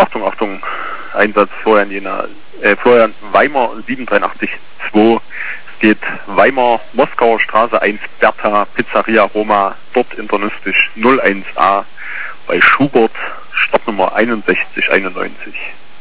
Achtung, Einsatz Florian Weimar 783-2. Es geht Weimar, Moskauer Straße 1, Bertha, Pizzeria Roma, dort internistisch 01A bei Schubert, Startnummer 6191.